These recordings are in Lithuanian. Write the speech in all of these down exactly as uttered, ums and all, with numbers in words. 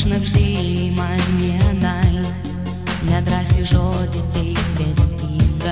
šnabždėjai man vienai, nedrąsiai žodį tai vertybė.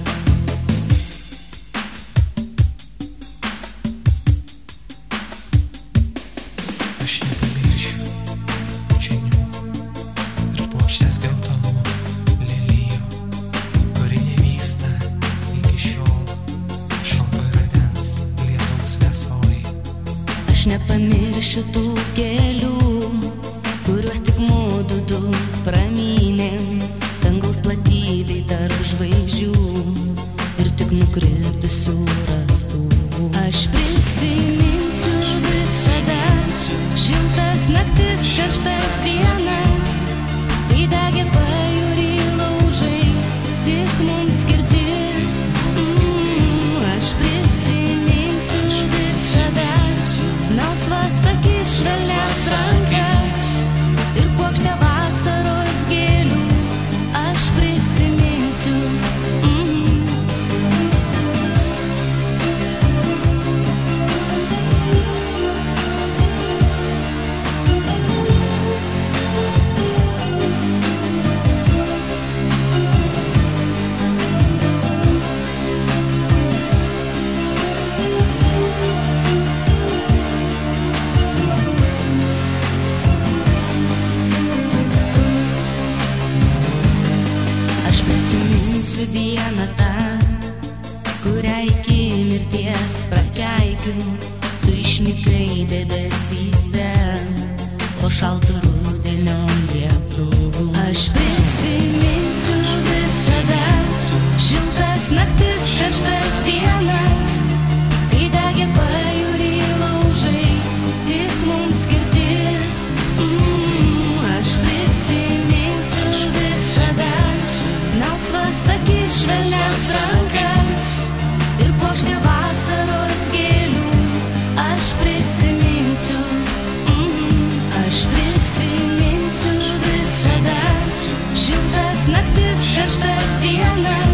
Aš nepamėčiau pučianių ir plokštės geltonų lelijų, kuri nevysta iki šiol šalto rudens lietaus vėsoj. Aš nepamiršiu tų kelių, kuriuos tik mudu du pramynėm, dangaus platybėj tarp žvaigždžių ir tik nukritusių rasų. Aš prisiminsiu visada šiltas naktis, karštas dienas, kai degė pajūry laužai, tik mums skirti. Mm, aš prisiminsiu visada melsvas akis, švelnias rankas ir puokštę vasaros gėlių. Aš prisiminsiu. Mm. Aš prisiminsiu dieną tą, kurią iki mirties prakeikiu. Tu išnykai debesyse po šalto rudenio lietų. Aš prisiminsiu visada šiltas naktis, karštas dienas, kai degė pajūry laužai, tik mums skirti. Mm, aš prisiminsiu visada melsvas akis, švelnias rankas ir puokštę vasaros gėlių. Aš prisiminsiu. Mm, aš prisiminsiu visada šiltas naktis, karštas dienas,